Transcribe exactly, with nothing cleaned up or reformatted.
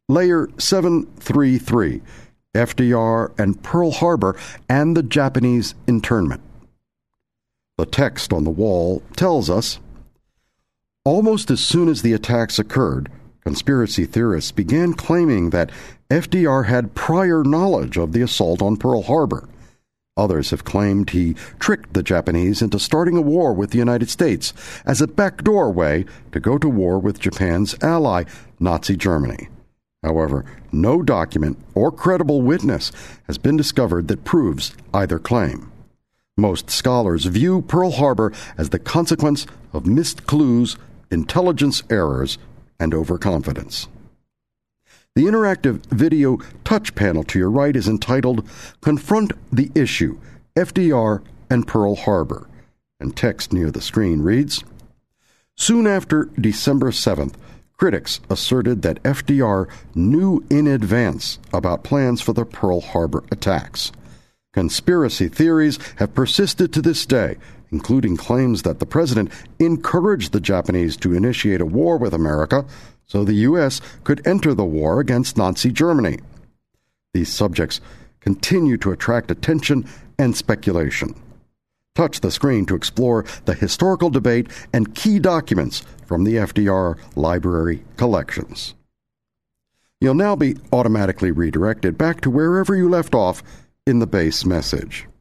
Layer seven thirty-three, F D R and Pearl Harbor and the Japanese internment. The text on the wall tells us, almost as soon as the attacks occurred, conspiracy theorists began claiming that F D R had prior knowledge of the assault on Pearl Harbor. Others have claimed he tricked the Japanese into starting a war with the United States as a backdoor way to go to war with Japan's ally, Nazi Germany. However, no document or credible witness has been discovered that proves either claim. Most scholars view Pearl Harbor as the consequence of missed clues, intelligence errors, and overconfidence. The interactive video touch panel to your right is entitled Confront the Issue, F D R and Pearl Harbor, and text near the screen reads, soon after December seventh, critics asserted that F D R knew in advance about plans for the Pearl Harbor attacks. Conspiracy theories have persisted to this day, including claims that the president encouraged the Japanese to initiate a war with America so the U S could enter the war against Nazi Germany. These subjects continue to attract attention and speculation. Touch the screen to explore the historical debate and key documents from the F D R library collections. You'll now be automatically redirected back to wherever you left off in the base message.